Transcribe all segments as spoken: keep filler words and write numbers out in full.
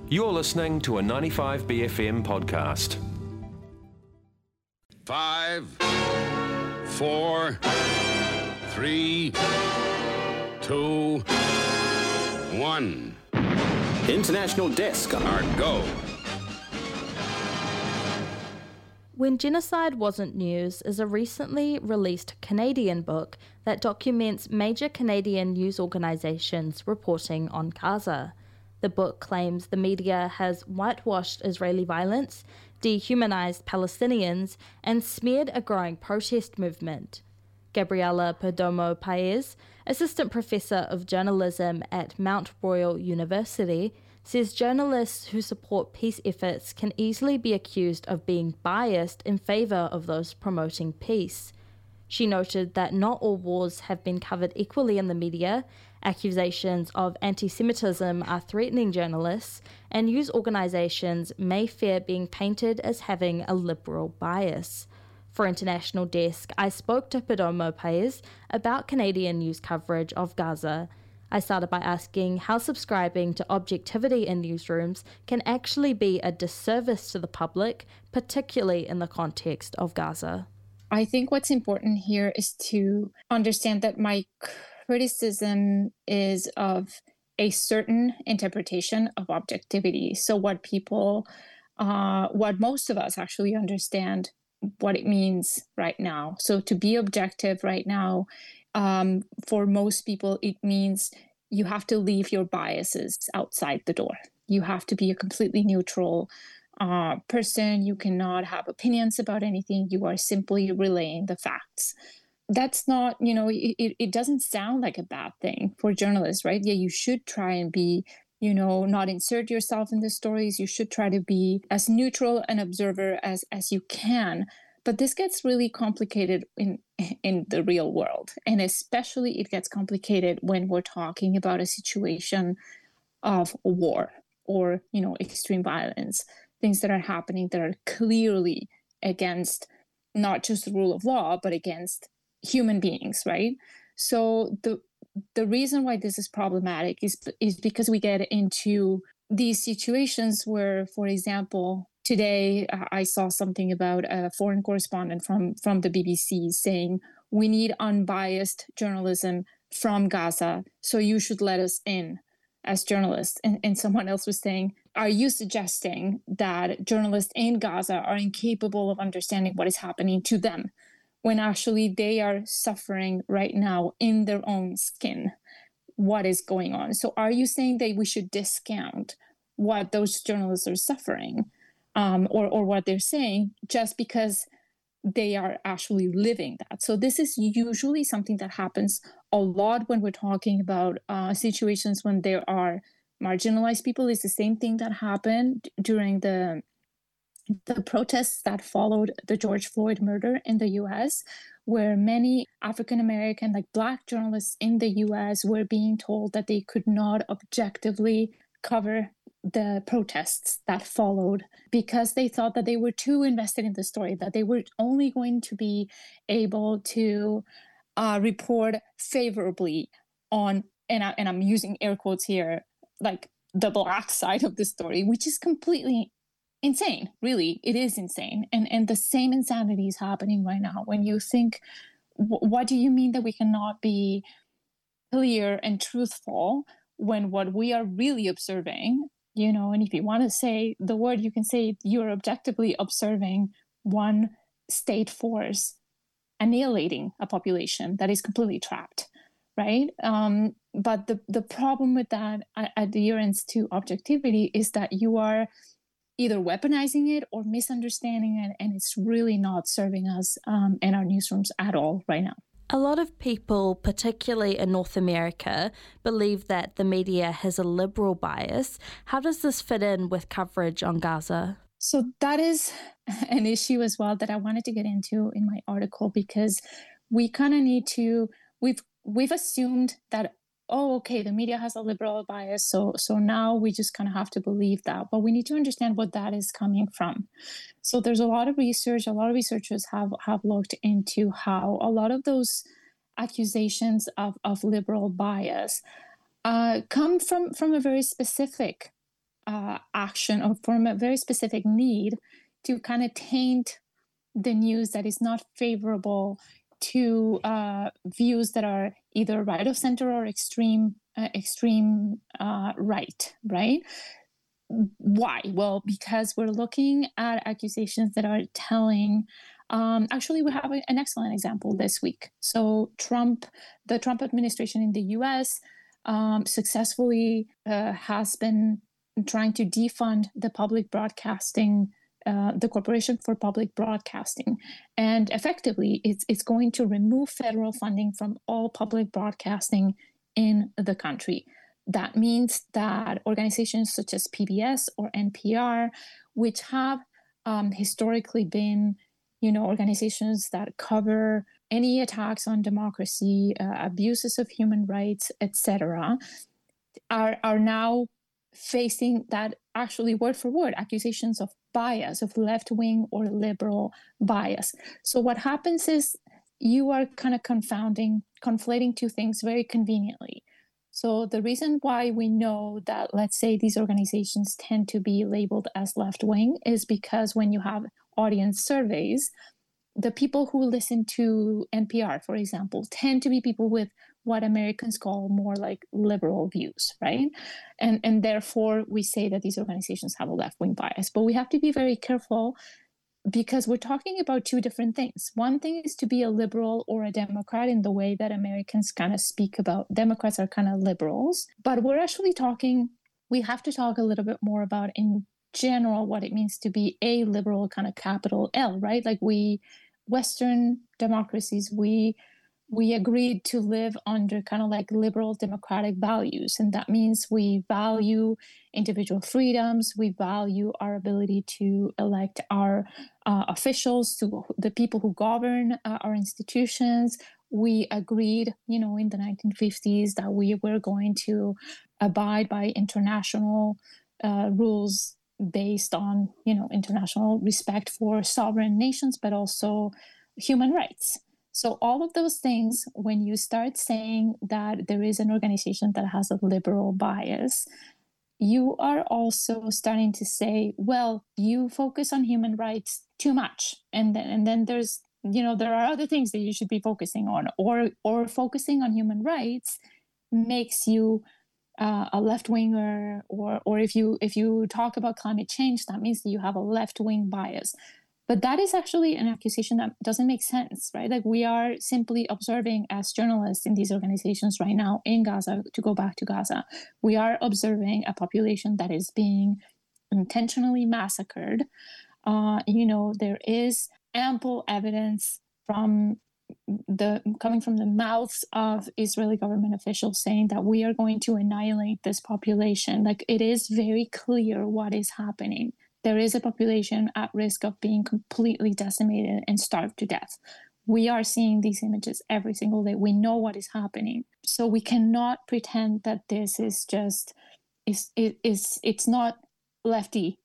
You're listening to a ninety-five B F M podcast. Five, four, three, two, one. International Desk. Our go. When Genocide Wasn't News is a recently released Canadian book that documents major Canadian news organisations reporting on Gaza. The book claims the media has whitewashed Israeli violence, dehumanised Palestinians, and smeared a growing protest movement. Gabriela Perdomo Paez, Assistant Professor of Journalism at Mount Royal University, says journalists who support peace efforts can easily be accused of being biased in favour of those promoting peace. She noted that not all wars have been covered equally in the media, accusations of anti-Semitism are threatening journalists, and news organisations may fear being painted as having a liberal bias. For International Desk, I spoke to Perdomo Paez about Canadian news coverage of Gaza. I started by asking how subscribing to objectivity in newsrooms can actually be a disservice to the public, particularly in the context of Gaza. I think what's important here is to understand that my criticism is of a certain interpretation of objectivity. So what people, uh, what most of us actually understand what it means right now. So to be objective right now, um, for most people, it means you have to leave your biases outside the door. You have to be a completely neutral uh, person. You cannot have opinions about anything. You are simply relaying the facts. That's not, you know, it, it doesn't sound like a bad thing for journalists, right? Yeah, you should try and be, you know, not insert yourself in the stories. You should try to be as neutral an observer as, as you can. But this gets really complicated in in the real world. And especially it gets complicated when we're talking about a situation of war or, you know, extreme violence, things that are happening that are clearly against not just the rule of law, but against human beings, right? So the the reason why this is problematic is is because we get into these situations where, for example, today uh, I saw something about a foreign correspondent from, from the B B C saying, we need unbiased journalism from Gaza, so you should let us in as journalists. And, and someone else was saying, are you suggesting that journalists in Gaza are incapable of understanding what is happening to them, when actually they are suffering right now in their own skin what is going on? So are you saying that we should discount what those journalists are suffering um, or, or what they're saying just because they are actually living that? So this is usually something that happens a lot when we're talking about uh, situations when there are marginalized people. It's the same thing that happened during the the protests that followed the George Floyd murder in the U S, where many African-American, like Black journalists in the U S were being told that they could not objectively cover the protests that followed because they thought that they were too invested in the story, that they were only going to be able to uh, report favorably on, and, I, and I'm using air quotes here, like the Black side of the story, which is completely insane. Really, it is insane. And and the same insanity is happening right now. When you think, w- what do you mean that we cannot be clear and truthful when what we are really observing, you know, and if you want to say the word, you can say you're objectively observing one state force annihilating a population that is completely trapped, right? Um, but the, the problem with that adherence to objectivity is that you are either weaponizing it or misunderstanding it, and it's really not serving us um, in our newsrooms at all right now. A lot of people, particularly in North America, believe that the media has a liberal bias. How does this fit in with coverage on Gaza? So that is an issue as well that I wanted to get into in my article, because we kind of need to, we've we've assumed that, oh, okay, the media has a liberal bias, so so now we just kind of have to believe that. But we need to understand what that is coming from. So there's a lot of research, a lot of researchers have, have looked into how a lot of those accusations of, of liberal bias uh, come from, from a very specific uh, action or from a very specific need to kind of taint the news that is not favorable to uh, views that are either right of center or extreme uh, extreme uh, right, right? Why? Well, because we're looking at accusations that are telling. Um, actually, we have an excellent example this week. So, Trump, the Trump administration in the U S um, successfully uh, has been trying to defund the public broadcasting. Uh, the Corporation for Public Broadcasting. And effectively, it's, it's going to remove federal funding from all public broadcasting in the country. That means that organizations such as P B S or N P R, which have um, historically been, you know, organizations that cover any attacks on democracy, uh, abuses of human rights, et cetera, are, are now facing that actually word for word accusations of bias, of left-wing or liberal bias. So what happens is you are kind of confounding, conflating two things very conveniently. So the reason why we know that, let's say, these organizations tend to be labeled as left-wing is because when you have audience surveys, the people who listen to N P R, for example, tend to be people with what Americans call more like liberal views, right? And, and therefore, we say that these organizations have a left-wing bias. But we have to be very careful because we're talking about two different things. One thing is to be a liberal or a Democrat in the way that Americans kind of speak about. Democrats are kind of liberals. But we're actually talking, we have to talk a little bit more about in general what it means to be a liberal, kind of capital L, right? Like we, Western democracies, we we agreed to live under kind of like liberal democratic values. And that means we value individual freedoms. We value our ability to elect our uh, officials, to the people who govern uh, our institutions. We agreed, you know, in the nineteen fifties that we were going to abide by international uh, rules based on, you know, international respect for sovereign nations, but also human rights. So all of those things, when you start saying that there is an organization that has a liberal bias, you are also starting to say, well, you focus on human rights too much. And then, and then there's, you know, there are other things that you should be focusing on, or, or focusing on human rights makes you uh, a left-winger, or, or if you, if you talk about climate change, that means that you have a left-wing bias. But that is actually an accusation that doesn't make sense, right? Like we are simply observing as journalists in these organizations right now in Gaza, to go back to Gaza, we are observing a population that is being intentionally massacred. Uh, you know, there is ample evidence from the coming from the mouths of Israeli government officials saying that we are going to annihilate this population. Like it is very clear what is happening. There is a population at risk of being completely decimated and starved to death. We are seeing these images every single day. We know what is happening. So we cannot pretend that this is just, is it is it's not lefty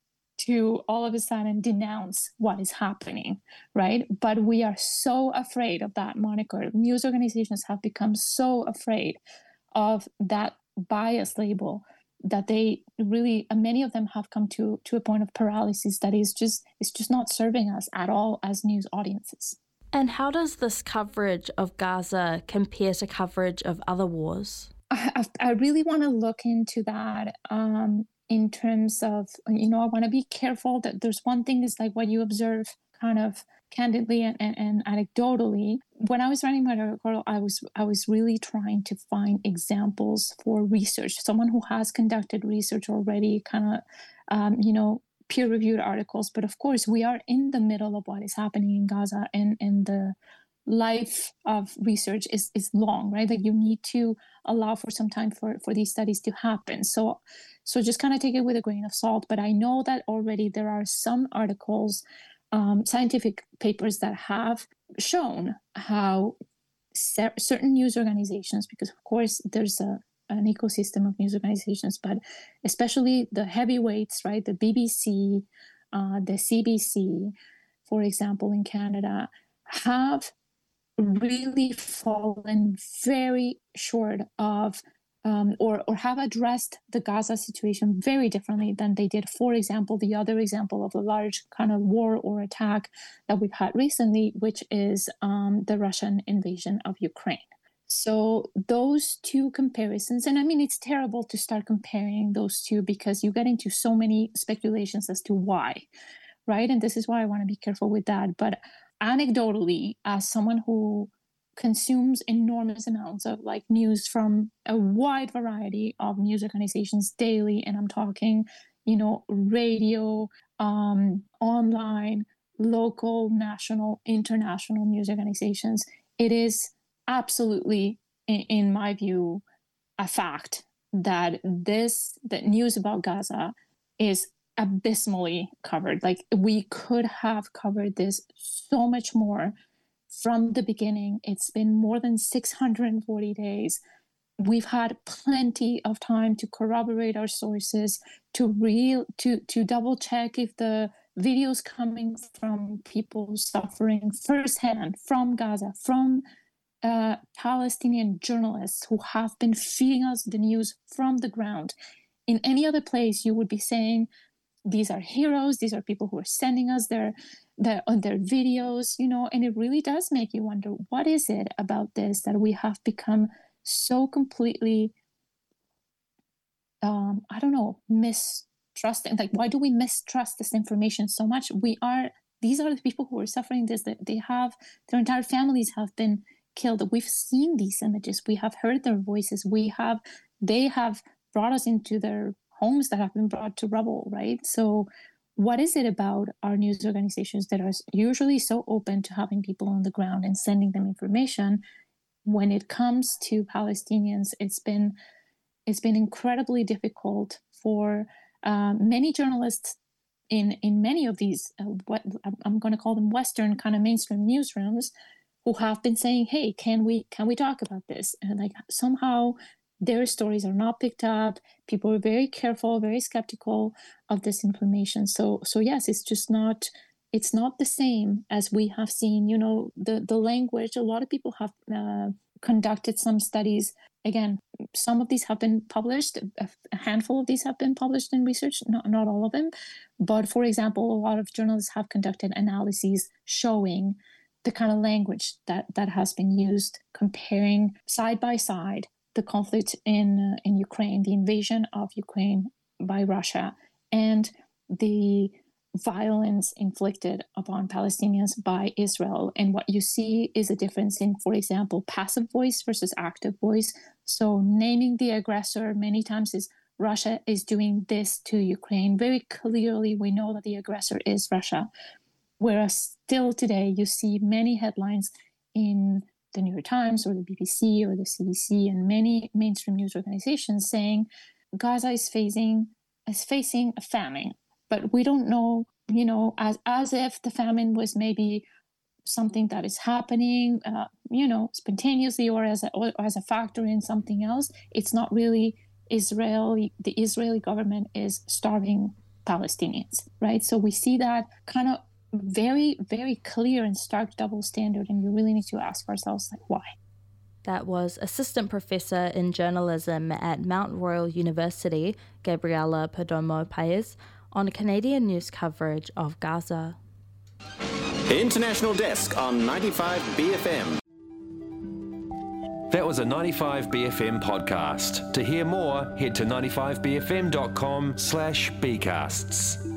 to all of a sudden denounce what is happening, right? But we are so afraid of that moniker. News organizations have become so afraid of that bias label that they really, many of them have come to to a point of paralysis that is just, it's just not serving us at all as news audiences. And how does this coverage of Gaza compare to coverage of other wars? I, I really want to look into that um, in terms of, you know, I want to be careful that there's one thing is like what you observe kind of candidly and, and, and anecdotally. When I was writing my article, I was I was really trying to find examples for research, someone who has conducted research already, kind of, um, you know, peer-reviewed articles. But of course, we are in the middle of what is happening in Gaza, and, and the life of research is, is long, right? Like you need to allow for some time for, for these studies to happen. So, so just kind of take it with a grain of salt. But I know that already there are some articles, Um, scientific papers that have shown how cer- certain news organizations, because of course there's a, an ecosystem of news organizations, but especially the heavyweights, right? The B B C, uh, the C B C, for example, in Canada, have really fallen very short of um, or, or have addressed the Gaza situation very differently than they did, for example, the other example of a large kind of war or attack that we've had recently, which is um, the Russian invasion of Ukraine. So those two comparisons, and I mean, it's terrible to start comparing those two because you get into so many speculations as to why, right? And this is why I want to be careful with that. But anecdotally, as someone who consumes enormous amounts of like news from a wide variety of news organizations daily, and I'm talking, you know, radio, um, online, local, national, international news organizations, it is absolutely, in, in my view, a fact that this, that news about Gaza is abysmally covered. Like, we could have covered this so much more from the beginning. It's been more than six hundred forty days. We've had plenty of time to corroborate our sources, to real to to double check if the videos coming from people suffering firsthand from Gaza, from uh, Palestinian journalists who have been feeding us the news from the ground. In any other place, you would be saying, these are heroes, these are people who are sending us their, their, on their videos, you know, and it really does make you wonder, what is it about this that we have become so completely, um, I don't know, mistrusting? Like, why do we mistrust this information so much? We are, these are the people who are suffering this, that they have, their entire families have been killed. We've seen these images, we have heard their voices, we have, they have brought us into their homes that have been brought to rubble, right? So what is it about our news organizations that are usually so open to having people on the ground and sending them information? When it comes to Palestinians, it's been it's been incredibly difficult for uh, many journalists in in many of these uh, what I'm going to call them Western kind of mainstream newsrooms, who have been saying, "Hey, can we can we talk about this?" And like somehow their stories are not picked up. People are very careful, very skeptical of this information. So, so yes, it's just not, it's not the same as we have seen, you know, the, the language. A lot of people have uh, conducted some studies. Again, some of these have been published. A, a handful of these have been published in research, not, not all of them. But for example, a lot of journalists have conducted analyses showing the kind of language that, that has been used, comparing side by side the conflict in uh, in Ukraine, the invasion of Ukraine by Russia, and the violence inflicted upon Palestinians by Israel. And what you see is a difference in, for example, passive voice versus active voice. So naming the aggressor many times is Russia is doing this to Ukraine. Very clearly, we know that the aggressor is Russia. Whereas still today, you see many headlines in the New York Times or the B B C or the C B C and many mainstream news organizations saying Gaza is facing is facing a famine, but we don't know, you know, as as if the famine was maybe something that is happening, uh, you know, spontaneously or as a, or as a factor in something else. It's not really Israeli. The Israeli government is starving Palestinians, right? So we see that kind of very, very clear and stark double standard, and we really need to ask ourselves, like, why? That was Assistant Professor in Journalism at Mount Royal University, Gabriela Perdomo Paez, on Canadian news coverage of Gaza. International Desk on ninety-five B F M. That was a ninety-five B F M podcast. To hear more, head to ninety-five b f m dot com slash bcasts.